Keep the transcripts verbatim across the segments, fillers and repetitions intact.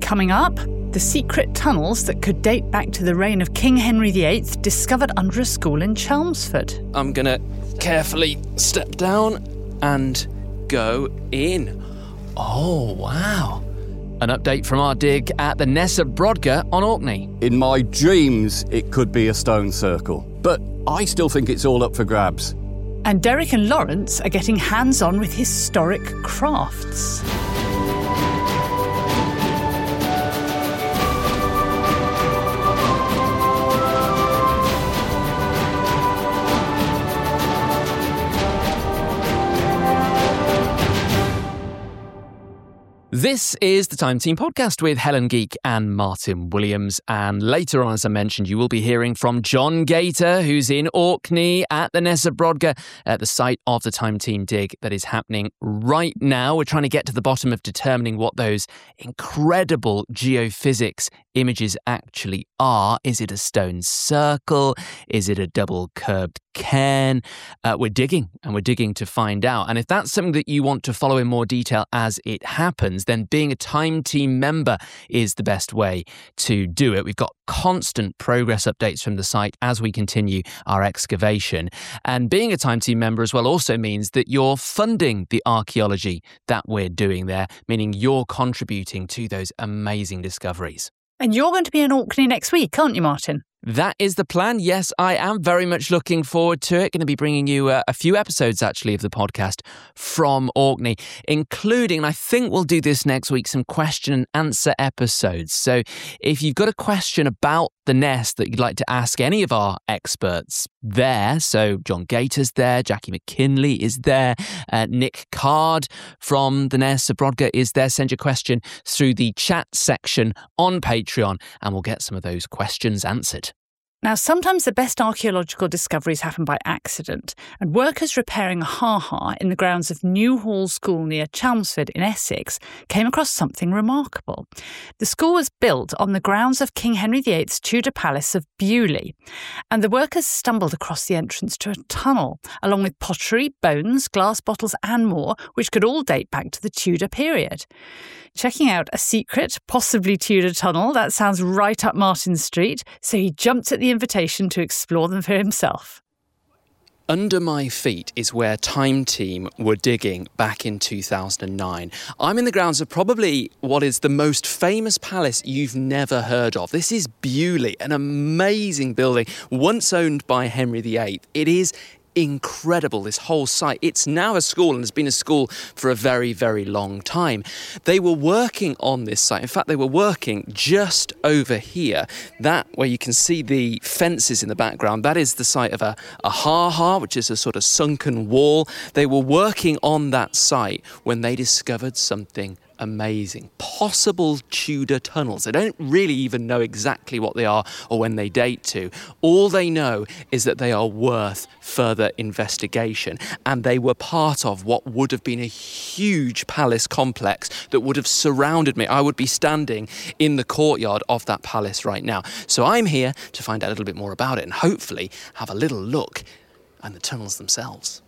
Coming up, the secret tunnels that could date back to the reign of King Henry the Eighth discovered under a school in Chelmsford. I'm going to carefully step down and go in. Oh, wow. An update from our dig at the Ness of Brodgar on Orkney. In my dreams, it could be a stone circle, but I still think it's all up for grabs. And Derek and Lawrence are getting hands-on with historic crafts. This is the Time Team podcast with Helen Geek and Martin Williams. And later on, as I mentioned, you will be hearing from John Gator, who's in Orkney at the Ness of Brodgar at the site of the Time Team dig that is happening right now. We're trying to get to the bottom of determining what those incredible geophysics images actually are. Is it a stone circle? Is it a double curved cairn? Uh, we're digging and we're digging to find out. And if that's something that you want to follow in more detail as it happens, then being a Time Team member is the best way to do it. We've got constant progress updates from the site as we continue our excavation. And being a Time Team member as well also means that you're funding the archaeology that we're doing there, meaning you're contributing to those amazing discoveries. And you're going to be in Orkney next week, aren't you, Martin? That is the plan. Yes, I am very much looking forward to it. Going to be bringing you a, a few episodes, actually, of the podcast from Orkney, including, and I think we'll do this next week, some question and answer episodes. So if you've got a question about the Ness that you'd like to ask any of our experts there, so John Gator's there, Jackie McKinley is there, uh, Nick Card from the Ness of Brodgar is there. Send your question through the chat section on Patreon and we'll get some of those questions answered. Now, sometimes the best archaeological discoveries happen by accident, and workers repairing a ha-ha in the grounds of Newhall School near Chelmsford in Essex came across something remarkable. The school was built on the grounds of King Henry the Eighth's Tudor Palace of Beaulieu, and the workers stumbled across the entrance to a tunnel, along with pottery, bones, glass bottles and more, which could all date back to the Tudor period. Checking out a secret, possibly Tudor tunnel, that sounds right up Martin's street, so he jumped at the invitation to explore them for himself. Under my feet is where Time Team were digging back in two thousand nine. I'm in the grounds of probably what is the most famous palace you've never heard of. This is Beaulieu, an amazing building, once owned by Henry the Eighth. It is incredible, this whole site. It's now a school and has been a school for a very, very long time. They were working on this site. In fact, they were working just over here. That, where you can see the fences in the background, that is the site of a, a ha-ha, which is a sort of sunken wall. They were working on that site when they discovered something amazing. Possible Tudor tunnels. They don't really even know exactly what they are or when they date to. All they know is that they are worth further investigation, and they were part of what would have been a huge palace complex that would have surrounded me. I would be standing in the courtyard of that palace right now. So I'm here to find out a little bit more about it and hopefully have a little look at the tunnels themselves.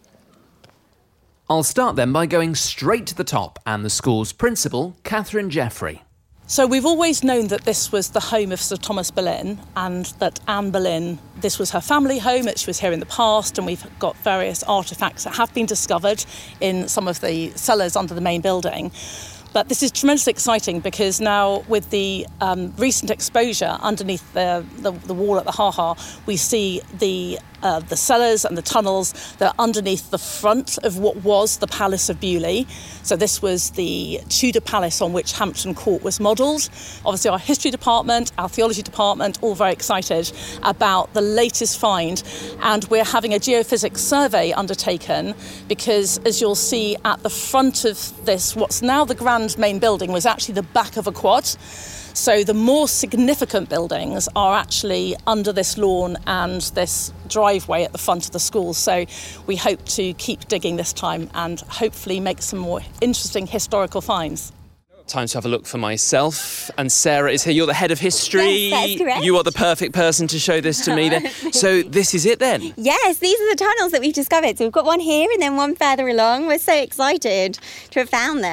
I'll start then by going straight to the top and the school's principal, Catherine Jeffrey. So we've always known that this was the home of Sir Thomas Boleyn, and that Anne Boleyn, this was her family home, that she was here in the past, and we've got various artefacts that have been discovered in some of the cellars under the main building. But this is tremendously exciting because now with the um, recent exposure underneath the, the, the wall at the ha-ha, we see the uh, the cellars and the tunnels that are underneath the front of what was the Palace of Beaulieu. So this was the Tudor palace on which Hampton Court was modelled. Obviously our history department, our theology department, all very excited about the latest find. And we're having a geophysics survey undertaken because, as you'll see at the front of this, what's now the grand main building was actually the back of a quad. So the more significant buildings are actually under this lawn and this driveway at the front of the school. So we hope to keep digging this time and hopefully make some more interesting historical finds. Time to have a look for myself. And Sarah is here. You're the head of history. Yes, that's correct. You are the perfect person to show this to me then. So this is it then? Yes, these are the tunnels that we've discovered. So we've got one here and then one further along. We're so excited to have found them.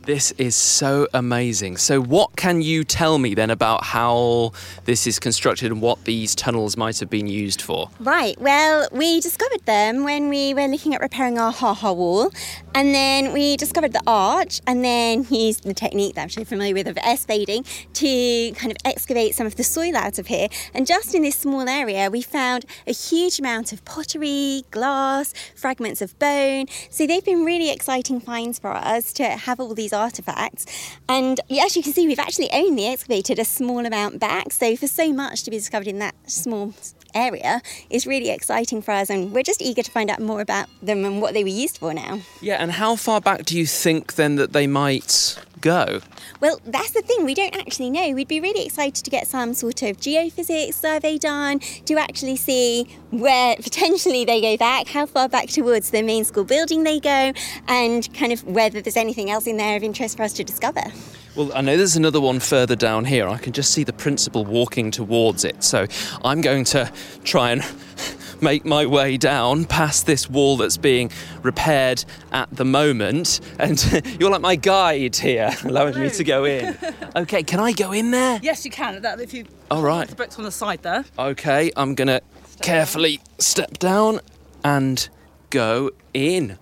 This is so amazing. So what can you tell me then about how this is constructed and what these tunnels might have been used for? Right, well, we discovered them when we were looking at repairing our ha-ha wall, and then we discovered the arch, and then used the technique that I'm sure familiar with of air spading to kind of excavate some of the soil out of here. And just in this small area, we found a huge amount of pottery, glass, fragments of bone. So they've been really exciting finds for us to have all these artefacts. And as you can see, we've actually only excavated a small amount back. So for so much to be discovered in that small area is really exciting for us, and we're just eager to find out more about them and what they were used for now. Yeah, and how far back do you think then that they might go? Well, that's the thing, we don't actually know. We'd be really excited to get some sort of geophysics survey done to actually see where potentially they go back, how far back towards the main school building they go, and kind of whether there's anything else in there of interest for us to discover. Well, I know there's another one further down here. I can just see the principal walking towards it. So I'm going to try and make my way down past this wall that's being repaired at the moment. And you're like my guide here, allowing Hello. me to go in. OK, can I go in there? Yes, you can. That if you All right. the bricks on the side there. OK, I'm going to carefully down. step down and go in.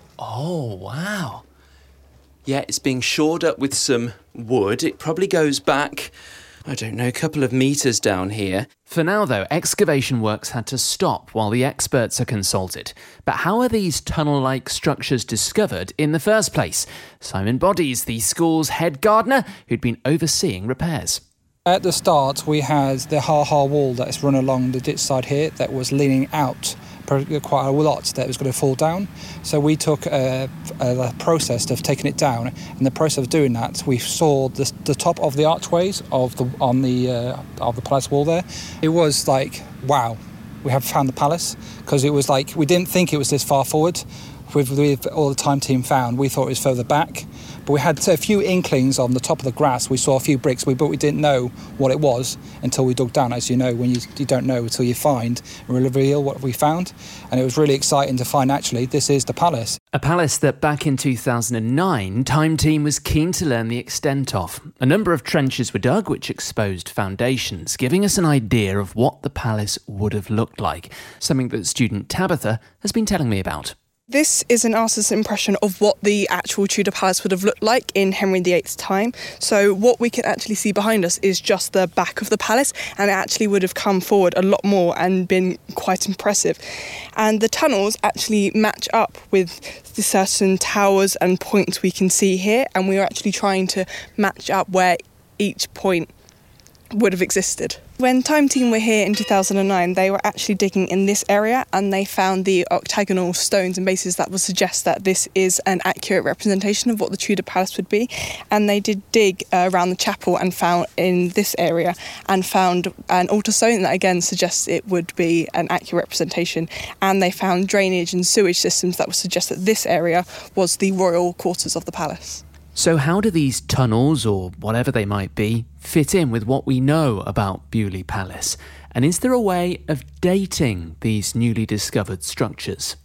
Oh, wow. Yeah, it's being shored up with some wood. It probably goes back, I don't know, a couple of metres down here. For now, though, excavation works had to stop while the experts are consulted. But how are these tunnel-like structures discovered in the first place? Simon Bodies, the school's head gardener, who'd been overseeing repairs. At the start, we had the ha-ha wall that is run along the ditch side here that was leaning out quite a lot that was going to fall down. So we took a, a process of taking it down. In the process of doing that, we saw the, the top of the archways of the on the uh, of the palace wall there. It was like, wow, we have found the palace, because it was like we didn't think it was this far forward. With, with all the time team found, we thought it was further back. But we had a few inklings on the top of the grass. We saw a few bricks, but we didn't know what it was until we dug down. As you know, when you, you don't know until you find and reveal what we found. And it was really exciting to find, actually, this is the palace. A palace that back in two thousand nine, Time Team was keen to learn the extent of. A number of trenches were dug which exposed foundations, giving us an idea of what the palace would have looked like, something that student Tabitha has been telling me about. This is an artist's impression of what the actual Tudor palace would have looked like in Henry the eighth's time. So what we can actually see behind us is just the back of the palace, and it actually would have come forward a lot more and been quite impressive. And the tunnels actually match up with the certain towers and points we can see here, and we are actually trying to match up where each point would have existed. When Time Team were here in two thousand nine, they were actually digging in this area, and they found the octagonal stones and bases that would suggest that this is an accurate representation of what the Tudor palace would be. And they did dig uh, around the chapel and found in this area and found an altar stone that again suggests it would be an accurate representation. And they found drainage and sewage systems that would suggest that this area was the royal quarters of the palace. So how do these tunnels, or whatever they might be, fit in with what we know about Beaulieu Palace? And is there a way of dating these newly discovered structures?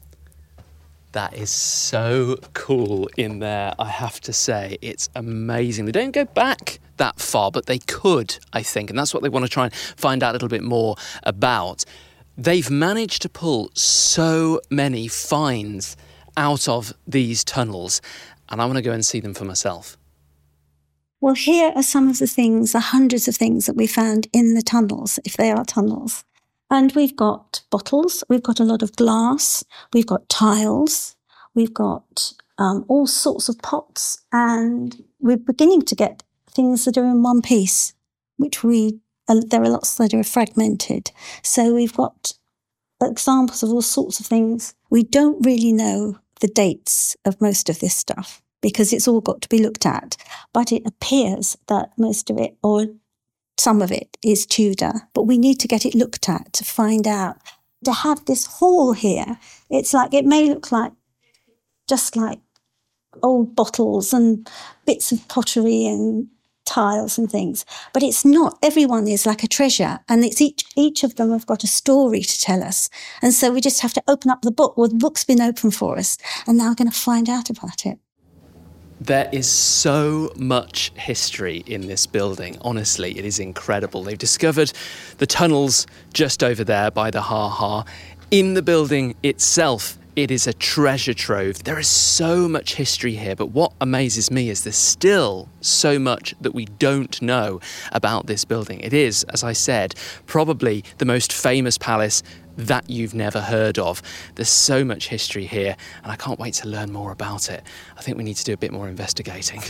That is so cool in there, I have to say. It's amazing. They don't go back that far, but they could, I think. And that's what they want to try and find out a little bit more about. They've managed to pull so many finds out of these tunnels, and I want to go and see them for myself. Well, here are some of the things, the hundreds of things that we found in the tunnels, if they are tunnels. And we've got bottles, we've got a lot of glass, we've got tiles, we've got um, all sorts of pots, and we're beginning to get things that are in one piece, which we, uh, there are lots that are fragmented. So we've got examples of all sorts of things. We don't really know the dates of most of this stuff because it's all got to be looked at. But it appears that most of it, or some of it, is Tudor. But we need to get it looked at to find out. To have this hall here, it's like, it may look like just like old bottles and bits of pottery and tiles and things, but it's not. Everyone is like a treasure, and it's each each of them have got a story to tell us, and so we just have to open up the book. Well, the book's been open for us, and now we're going to find out about it. There is so much history in this building. Honestly, it is incredible. They've discovered the tunnels just over there by the Ha Ha. In the building itself, it is a treasure trove. There is so much history here, but what amazes me is there's still so much that we don't know about this building. It is, as I said, probably the most famous palace that you've never heard of. There's so much history here, and I can't wait to learn more about it. I think we need to do a bit more investigating.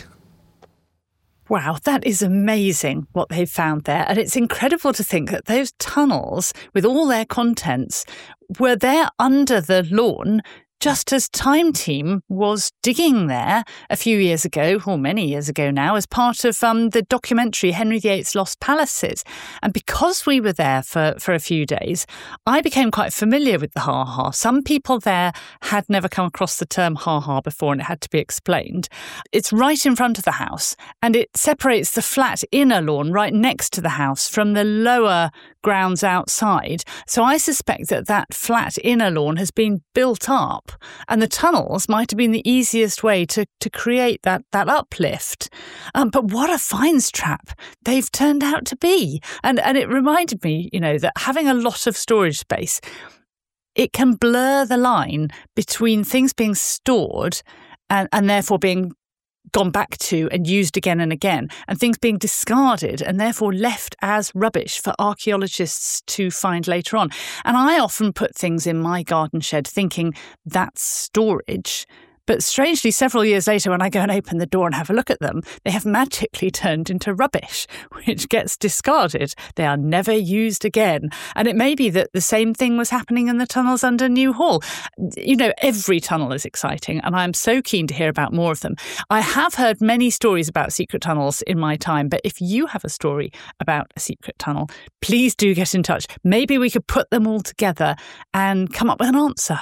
Wow, that is amazing what they've found there. And it's incredible to think that those tunnels, with all their contents, were there under the lawn just as Time Team was digging there a few years ago, or many years ago now, as part of um, the documentary Henry the Eighth's Lost Palaces. And because we were there for, for a few days, I became quite familiar with the Ha Ha. Some people there had never come across the term Ha Ha before, and it had to be explained. It's right in front of the house, and it separates the flat inner lawn right next to the house from the lower grounds outside. So I suspect that that flat inner lawn has been built up, and the tunnels might have been the easiest way to, to create that, that uplift. Um, but what a finds trap they've turned out to be. And, and it reminded me, you know, that having a lot of storage space, it can blur the line between things being stored and, and therefore being gone back to and used again and again, and things being discarded and therefore left as rubbish for archaeologists to find later on. And I often put things in my garden shed thinking that's storage. But strangely, several years later, when I go and open the door and have a look at them, they have magically turned into rubbish, which gets discarded. They are never used again. And it may be that the same thing was happening in the tunnels under New Hall. You know, every tunnel is exciting, and I'm so keen to hear about more of them. I have heard many stories about secret tunnels in my time, but if you have a story about a secret tunnel, please do get in touch. Maybe we could put them all together and come up with an answer.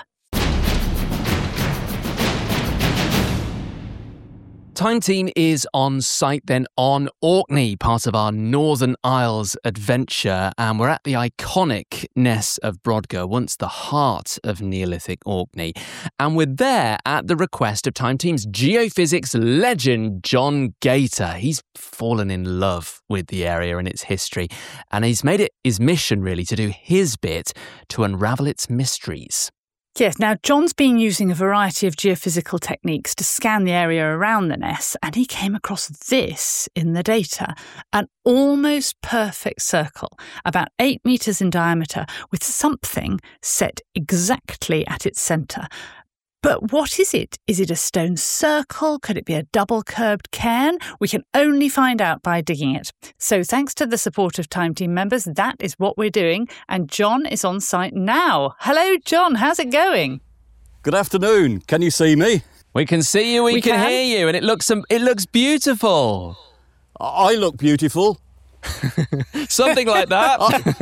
Time Team is on site then on Orkney, part of our Northern Isles adventure, and we're at the iconic Ness of Brodgar, once the heart of Neolithic Orkney. And we're there at the request of Time Team's geophysics legend, John Gator. He's fallen in love with the area and its history, and he's made it his mission, really, to do his bit to unravel its mysteries. Yes, now John's been using a variety of geophysical techniques to scan the area around the Ness, and he came across this in the data, an almost perfect circle, about eight metres in diameter, with something set exactly at its centre. But what is it? Is it a stone circle? Could it be a double-curbed cairn? We can only find out by digging it. So thanks to the support of Time Team members, that is what we're doing. And John is on site now. Hello, John. How's it going? Good afternoon. Can you see me? We can see you, we, we can, can hear you, and it looks it looks beautiful. I look beautiful. Something like that.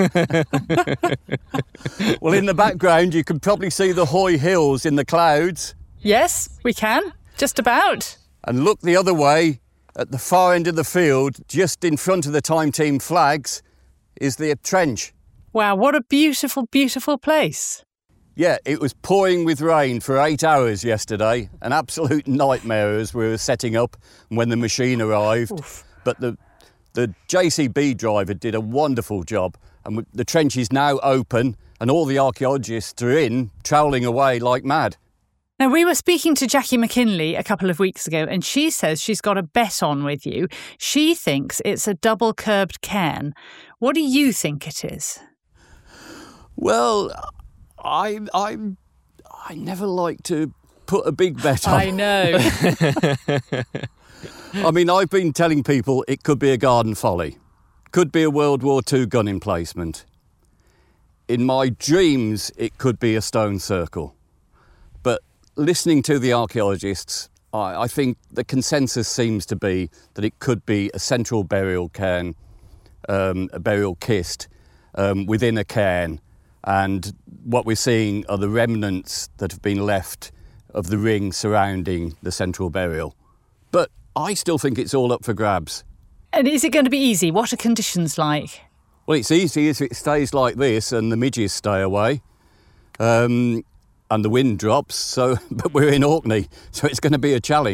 Well, in the background, you can probably see the Hoy Hills in the clouds. Yes, we can. Just about. And look the other way, at the far end of the field, just in front of the Time Team flags, is the trench. Wow, what a beautiful, beautiful place. Yeah, it was pouring with rain for eight hours yesterday. An absolute nightmare as we were setting up and when the machine arrived. Oof. But the The J C B driver did a wonderful job, and the trench is now open and all the archaeologists are in, troweling away like mad. Now, we were speaking to Jackie McKinley a couple of weeks ago, and she says she's got a bet on with you. She thinks it's a double-curbed cairn. What do you think it is? Well, I, I, I never like to put a big bet on. I know. I mean, I've been telling people it could be a garden folly. Could be a World War Two gun emplacement. In my dreams, it could be a stone circle. But listening to the archaeologists, I, I think the consensus seems to be that it could be a central burial cairn, um, a burial kist um, within a cairn. And what we're seeing are the remnants that have been left of the ring surrounding the central burial. But I still think it's all up for grabs. And is it going to be easy? What are conditions like? Well, it's easy if it stays like this and the midges stay away um, and the wind drops. So, but we're in Orkney, so it's going to be a challenge.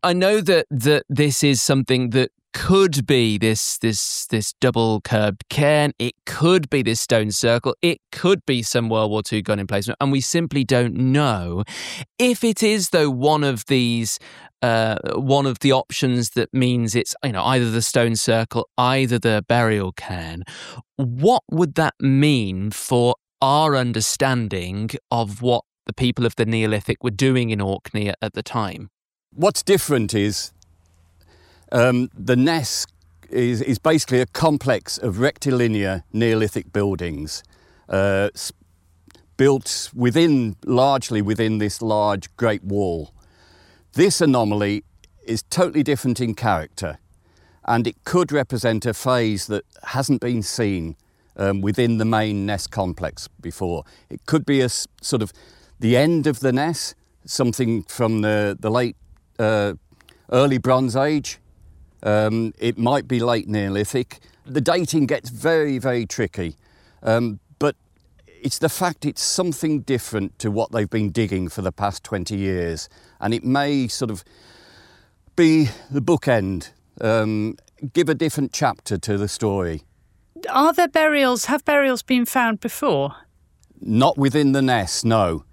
I know that, that this is something that could be this this this double curbed cairn. It could be this stone circle. It could be some World War Two gun emplacement, and we simply don't know. If it is, though, one of these, uh, one of the options that means it's, you know, either the stone circle, either the burial cairn, what would that mean for our understanding of what the people of the Neolithic were doing in Orkney at, at the time? What's different is Um, the Ness is, is basically a complex of rectilinear Neolithic buildings uh, built within, largely within this large Great Wall. This anomaly is totally different in character, and it could represent a phase that hasn't been seen um, within the main Ness complex before. It could be a s- sort of the end of the Ness, something from the, the late uh, early Bronze Age. Um, it might be late Neolithic. The dating gets very, very tricky, um, but it's the fact it's something different to what they've been digging for the past twenty years, and it may sort of be the bookend, um, give a different chapter to the story. Are there burials, have burials been found before? Not within the Ness, no.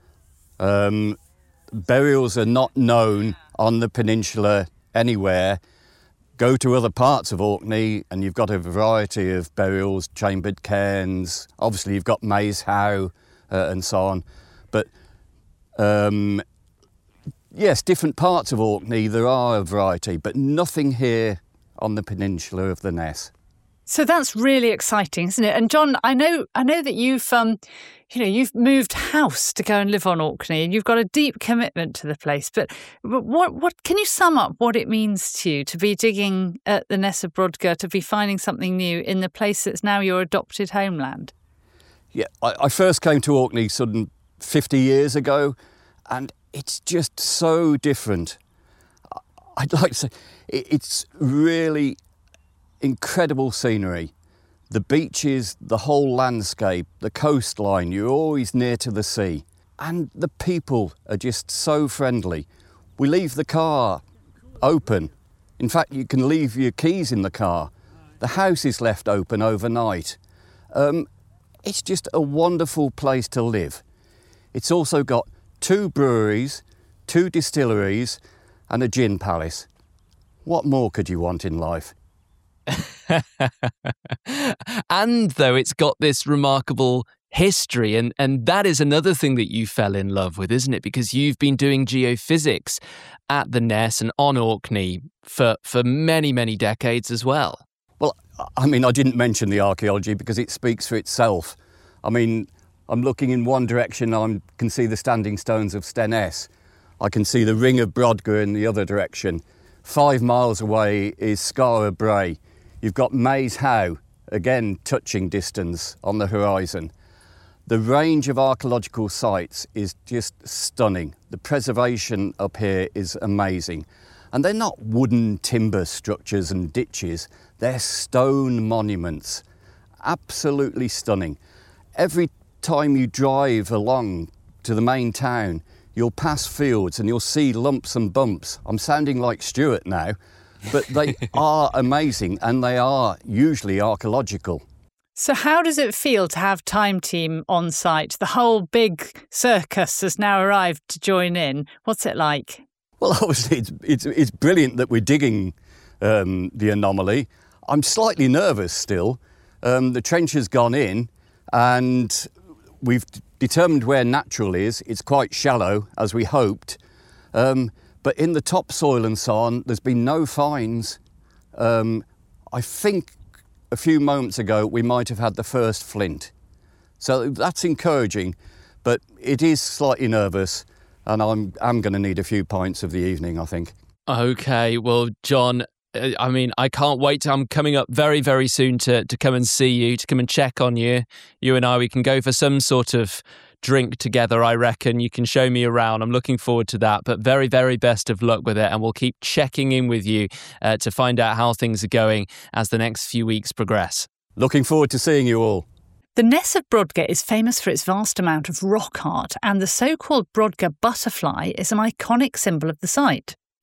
Um, burials are not known on the peninsula anywhere. Go to other parts of Orkney and you've got a variety of burials, chambered cairns. Obviously you've got Maes Howe uh, and so on. But um, yes, different parts of Orkney, there are a variety, but nothing here on the peninsula of the Ness. So that's really exciting, isn't it? And John, I know, I know that you've, um, you know, you've moved house to go and live on Orkney, and you've got a deep commitment to the place. But, but what, what can you sum up what it means to you to be digging at the Ness of Brodgar, to be finding something new in the place that's now your adopted homeland? Yeah, I, I first came to Orkney sort of fifty years ago, and it's just so different. I'd like to say it, it's really incredible scenery. The beaches, the whole landscape, the coastline, you're always near to the sea. And the people are just so friendly. We leave the car open. In fact, you can leave your keys in the car. The house is left open overnight. Um, it's just a wonderful place to live. It's also got two breweries, two distilleries, and a gin palace. What more could you want in life? And though it's got this remarkable history, and, and that is another thing that you fell in love with, isn't it? Because you've been doing geophysics at the Ness and on Orkney for, for many, many decades as well. Well, I mean, I didn't mention the archaeology because it speaks for itself. I mean, I'm looking in one direction, I can see the standing stones of Stenness. I can see the ring of Brodgar in the other direction. Five miles away is Skara Brae. You've got Maes Howe, again touching distance on the horizon. The range of archaeological sites is just stunning. The preservation up here is amazing. And they're not wooden timber structures and ditches, they're stone monuments. Absolutely stunning. Every time you drive along to the main town, you'll pass fields and you'll see lumps and bumps. I'm sounding like Stuart now, but they are amazing, and they are usually archaeological. So how does it feel to have Time Team on site? The whole big circus has now arrived to join in. What's it like? Well, obviously it's it's, it's brilliant that we're digging um, the anomaly. I'm slightly nervous still. Um, the trench has gone in and we've d- determined where natural is. It's quite shallow, as we hoped. Um, but in the topsoil and so on, there's been no finds. Um, I think a few moments ago we might have had the first flint. So that's encouraging, but it is slightly nervous, and I'm I'm going to need a few pints of the evening, I think. Okay, well, John, I mean, I can't wait. To, I'm coming up very, very soon to, to come and see you, to come and check on you. You and I, we can go for some sort of drink together, I reckon. You can show me around. I'm looking forward to that. But very, very best of luck with it. And we'll keep checking in with you uh, to find out how things are going as the next few weeks progress. Looking forward to seeing you all. The Ness of Brodgar is famous for its vast amount of rock art, and the so-called Brodgar butterfly is an iconic symbol of the site.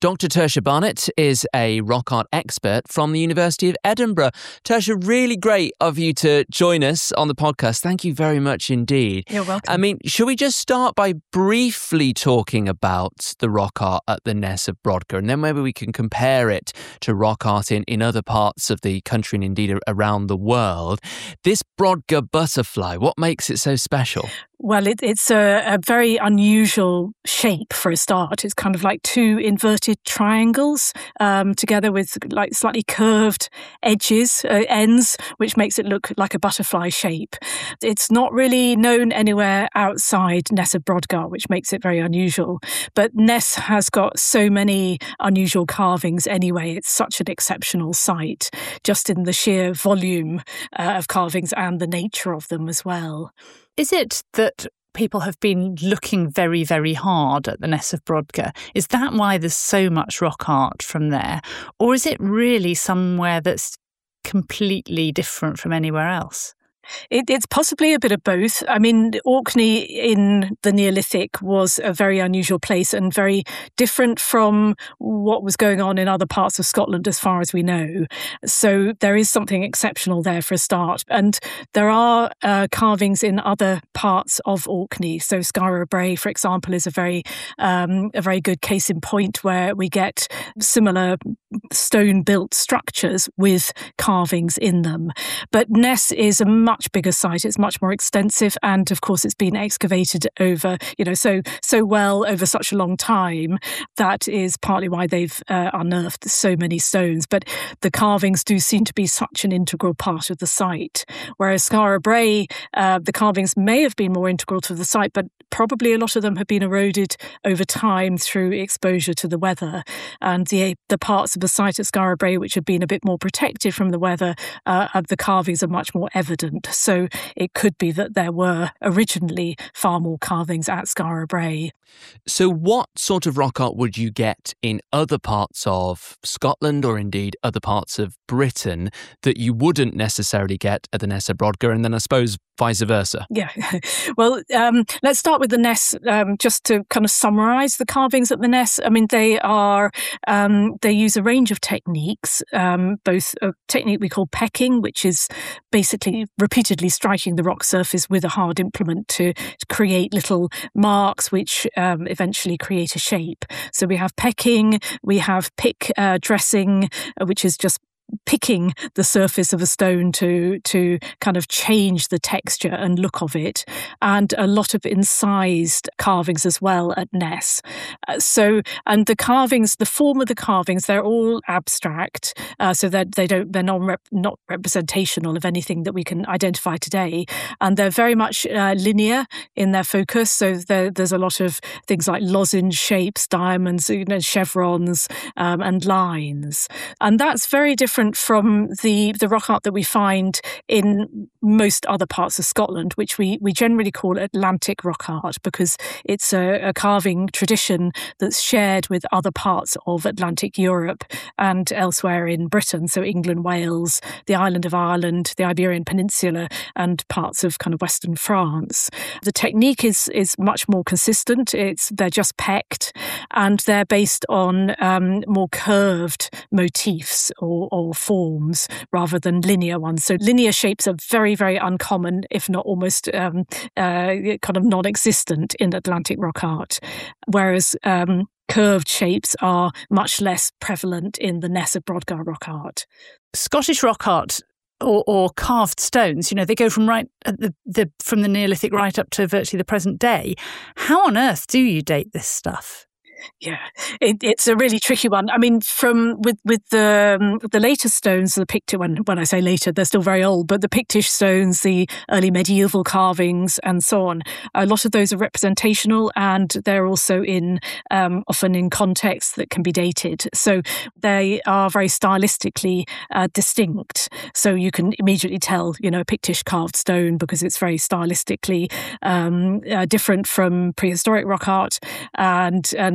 Doctor Tertia Barnett is a rock art expert from the University of Edinburgh. Tertia, really great of you to join us on the podcast. Thank you very much indeed. You're welcome. I mean, should we just start by briefly talking about the rock art at the Ness of Brodgar, and then maybe we can compare it to rock art in, in other parts of the country and indeed around the world. This Brodgar butterfly, what makes it so special? Well, it, it's a, a very unusual shape for a start. It's kind of like two inverted triangles um, together with like slightly curved edges, uh, ends, which makes it look like a butterfly shape. It's not really known anywhere outside Ness of Brodgar, which makes it very unusual. But Ness has got so many unusual carvings anyway. It's such an exceptional site, just in the sheer volume uh, of carvings and the nature of them as well. Is it that people have been looking very, very hard at the Ness of Brodgar? Is that why there's so much rock art from there? Or is it really somewhere that's completely different from anywhere else? It, it's possibly a bit of both. I mean, Orkney in the Neolithic was a very unusual place and very different from what was going on in other parts of Scotland as far as we know. So there is something exceptional there for a start. And there are uh, carvings in other parts of Orkney. So Skara Brae, for example, is a very, um, a very good case in point where we get similar stone-built structures with carvings in them. But Ness is a much much bigger site. It's much more extensive, and of course it's been excavated over, you know, so so well over such a long time. That is partly why they've uh, unearthed so many stones. But the carvings do seem to be such an integral part of the site. Whereas Skara Brae, uh, the carvings may have been more integral to the site, but probably a lot of them have been eroded over time through exposure to the weather. And the the parts of the site at Skara Brae which have been a bit more protected from the weather, uh, the carvings are much more evident. So it could be that there were originally far more carvings at Skara Brae. So what sort of rock art would you get in other parts of Scotland or indeed other parts of Britain that you wouldn't necessarily get at the Ness of Brodgar, and then I suppose vice versa? Yeah. Well, um, let's start with the Ness, um, just to kind of summarise the carvings at the Ness. I mean, they are, um, they use a range of techniques, um, both a technique we call pecking, which is basically repeatedly striking the rock surface with a hard implement to, to create little marks which um, eventually create a shape. So we have pecking, we have pick uh, dressing, uh, which is just picking the surface of a stone to to kind of change the texture and look of it, and a lot of incised carvings as well at Ness. Uh, so, and the carvings, the form of the carvings, they're all abstract, uh, so that they don't, they're not rep, not representational of anything that we can identify today, and they're very much uh, linear in their focus. So there, there's a lot of things like lozenge shapes, diamonds, you know, chevrons, um, and lines, and that's very different from the, the rock art that we find in most other parts of Scotland, which we, we generally call Atlantic rock art, because it's a, a carving tradition that's shared with other parts of Atlantic Europe and elsewhere in Britain, so England, Wales, the island of Ireland, the Iberian Peninsula, and parts of kind of Western France. The technique is is much more consistent. It's they're just pecked, and they're based on um, more curved motifs or, or forms rather than linear ones. So linear shapes are very, very uncommon, if not almost um, uh, kind of non-existent in Atlantic rock art, whereas um, curved shapes are much less prevalent in the Ness of Brodgar rock art. Scottish rock art or, or carved stones, you know, they go from right at the, the from the Neolithic right up to virtually the present day. How on earth do you date this stuff? Yeah, it, it's a really tricky one. I mean, from with with the um, the later stones, the Pictish, when when I say later, they're still very old, but the Pictish stones, the early medieval carvings, and so on. A lot of those are representational, and they're also in um, often in contexts that can be dated. So they are very stylistically uh, distinct. So you can immediately tell, you know, a Pictish carved stone because it's very stylistically um, uh, different from prehistoric rock art, and and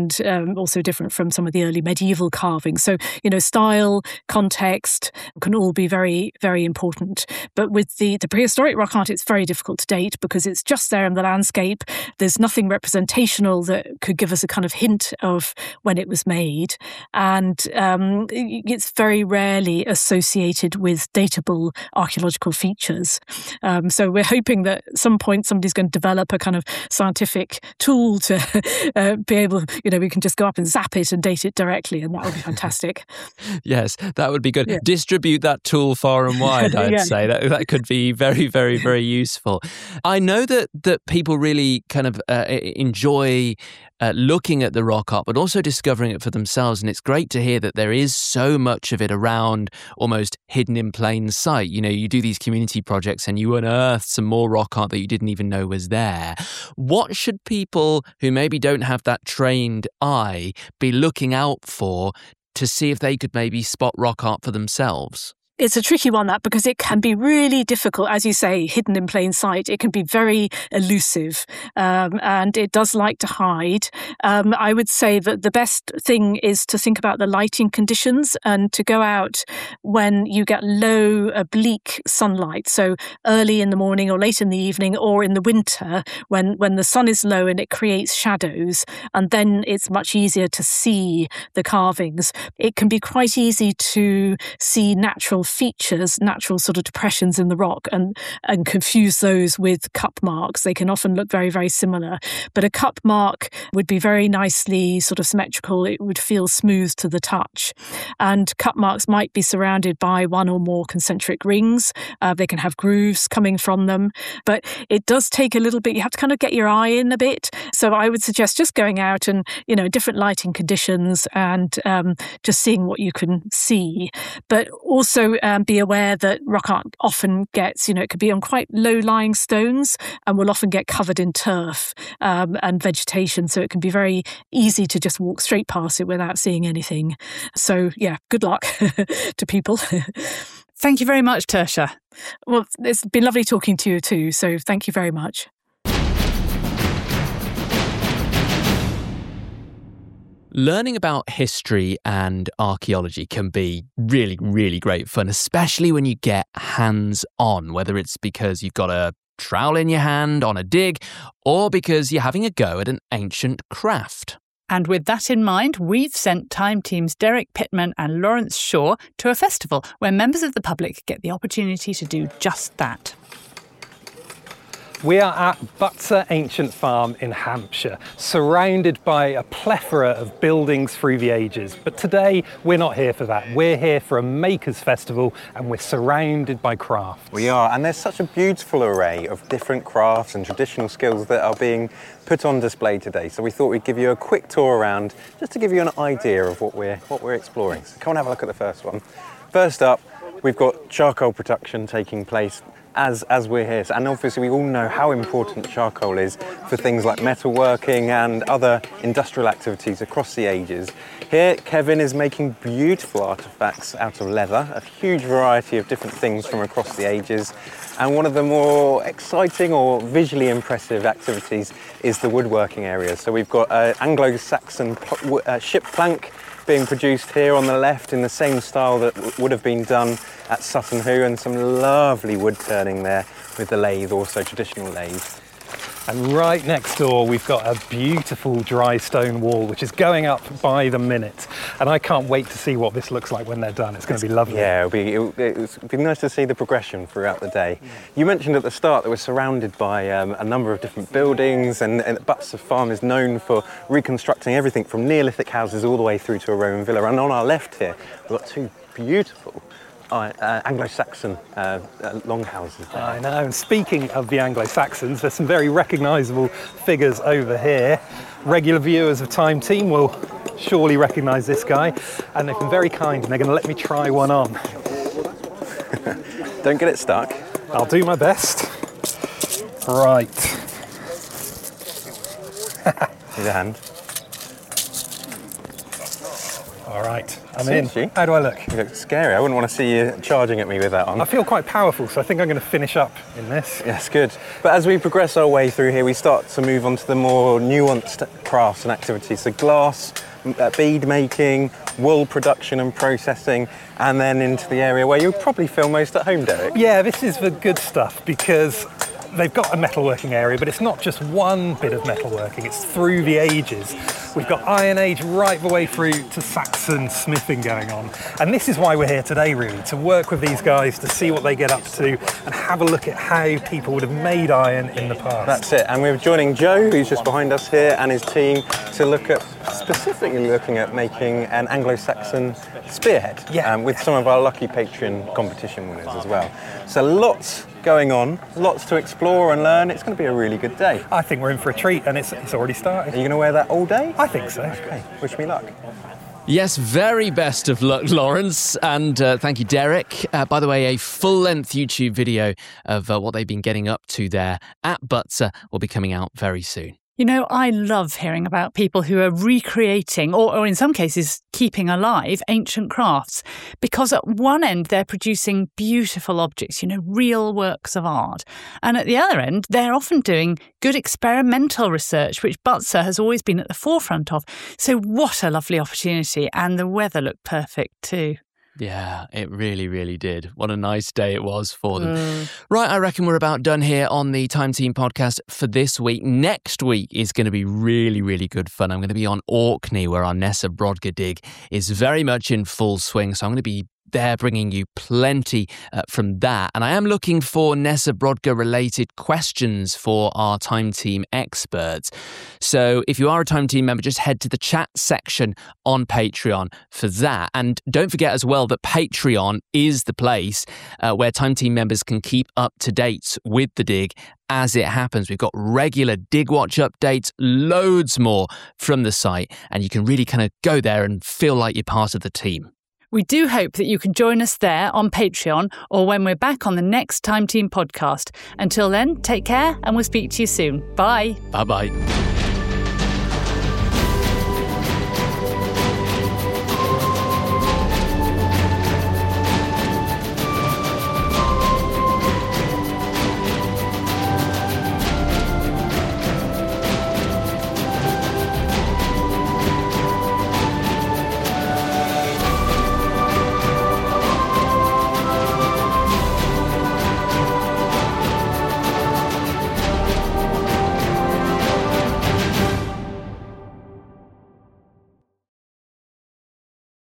and um, also different from some of the early medieval carvings. So, you know, style, context can all be very, very important. But with the, the prehistoric rock art, it's very difficult to date because it's just there in the landscape. There's nothing representational that could give us a kind of hint of when it was made. And um, it's very rarely associated with datable archaeological features. Um, so we're hoping that at some point somebody's going to develop a kind of scientific tool to uh, be able, you know, we can just go up and zap it and date it directly, and that would be fantastic. Yes, that would be good. Yeah. Distribute that tool far and wide, I'd Yeah. say. That that could be very, very, very useful. I know that, that people really kind of uh, enjoy uh, looking at the rock art, but also discovering it for themselves. And it's great to hear that there is so much of it around, almost hidden in plain sight. You know, you do these community projects and you unearth some more rock art that you didn't even know was there. What should people who maybe don't have that trained eye be looking out for to see if they could maybe spot rock art for themselves? It's a tricky one, that, because it can be really difficult, as you say, hidden in plain sight. It can be very elusive, um, and it does like to hide. Um, I would say that the best thing is to think about the lighting conditions and to go out when you get low, oblique sunlight. So early in the morning or late in the evening, or in the winter when, when the sun is low and it creates shadows, and then it's much easier to see the carvings. It can be quite easy to see natural features, natural sort of depressions in the rock, and, and confuse those with cup marks. They can often look very, very similar. But a cup mark would be very nicely sort of symmetrical. It would feel smooth to the touch. And cup marks might be surrounded by one or more concentric rings. Uh, they can have grooves coming from them. But it does take a little bit, you have to kind of get your eye in a bit. So I would suggest just going out and, you know, different lighting conditions and um, just seeing what you can see. But also Um, be aware that rock art often gets, you know, it could be on quite low-lying stones and will often get covered in turf um, and vegetation. So it can be very easy to just walk straight past it without seeing anything. So, yeah, good luck to people. Thank you very much, Tertia. Well, it's been lovely talking to you too. So thank you very much. Learning about history and archaeology can be really, really great fun, especially when you get hands-on, whether it's because you've got a trowel in your hand on a dig or because you're having a go at an ancient craft. And with that in mind, we've sent Time Teams Derek Pittman and Lawrence Shaw to a festival where members of the public get the opportunity to do just that. We are at Butser Ancient Farm in Hampshire, surrounded by a plethora of buildings through the ages. But today, we're not here for that. We're here for a Makers Festival, and we're surrounded by crafts. We are, and there's such a beautiful array of different crafts and traditional skills that are being put on display today. So we thought we'd give you a quick tour around, just to give you an idea of what we're, what we're exploring. So come and have a look at the first one. First up, we've got charcoal production taking place As, as we're here. And obviously we all know how important charcoal is for things like metalworking and other industrial activities across the ages. Here, Kevin is making beautiful artefacts out of leather, a huge variety of different things from across the ages. And one of the more exciting or visually impressive activities is the woodworking area. So we've got an Anglo-Saxon uh, ship plank being produced here on the left in the same style that would have been done at Sutton Hoo, and some lovely wood turning there with the lathe, also traditional lathe. And right next door, we've got a beautiful dry stone wall, which is going up by the minute. And I can't wait to see what this looks like when they're done. It's going to be lovely. Yeah, it'll be, it'll, it'll be nice to see the progression throughout the day. You mentioned at the start that we're surrounded by um, a number of different buildings, and, and Butser Farm is known for reconstructing everything from Neolithic houses all the way through to a Roman villa. And on our left here, we've got two beautiful Uh, uh, Anglo-Saxon uh, uh, longhouses there. I know, and speaking of the Anglo-Saxons, there's some very recognisable figures over here. Regular viewers of Time Team will surely recognise this guy, and they've been very kind and they're going to let me try one on. Don't get it stuck. I'll do my best. Right. Here's a hand. All right, I'm in. You. How do I look? You look scary. I wouldn't want to see you charging at me with that on. I feel quite powerful, so I think I'm going to finish up in this. Yes, good. But as we progress our way through here, we start to move on to the more nuanced crafts and activities. So glass, uh, bead making, wool production and processing, and then into the area where you'll probably feel most at home, Derek. Yeah, this is the good stuff because they've got a metalworking area, but it's not just one bit of metalworking, it's through the ages. We've got Iron Age right the way through to Saxon smithing going on. And this is why we're here today, really, to work with these guys, to see what they get up to and have a look at how people would have made iron in the past. That's it. And we're joining Joe, who's just behind us here, and his team to look at, specifically looking at making an Anglo-Saxon spearhead, yeah. um, with some of our lucky Patreon competition winners as well. So lots going on, lots to explore and learn. It's going to be a really good day. I think we're in for a treat, and it's, it's already started. Are you going to wear that all day? I think so. Okay, wish me luck. Yes, very best of luck, Lawrence. And uh, thank you, Derek. Uh, by the way, a full-length YouTube video of uh, what they've been getting up to there at Butser will be coming out very soon. You know, I love hearing about people who are recreating, or, or in some cases, keeping alive ancient crafts, because at one end, they're producing beautiful objects, you know, real works of art. And at the other end, they're often doing good experimental research, which Butser has always been at the forefront of. So what a lovely opportunity. And the weather looked perfect too. Yeah, it really, really did. What a nice day it was for them. Mm. Right, I reckon we're about done here on the Time Team podcast for this week. Next week is going to be really, really good fun. I'm going to be on Orkney, where our Nessa Brodgar dig is very much in full swing. So I'm going to be there bringing you plenty uh, from that. And I am looking for Nessa Brodgar related questions for our Time Team experts. So if you are a Time Team member, just head to the chat section on Patreon for that. And don't forget as well that Patreon is the place uh, where Time Team members can keep up to date with the dig as it happens. We've got regular Dig Watch updates, loads more from the site, and you can really kind of go there and feel like you're part of the team. We do hope that you can join us there on Patreon or when we're back on the next Time Team podcast. Until then, take care and we'll speak to you soon. Bye. Bye-bye.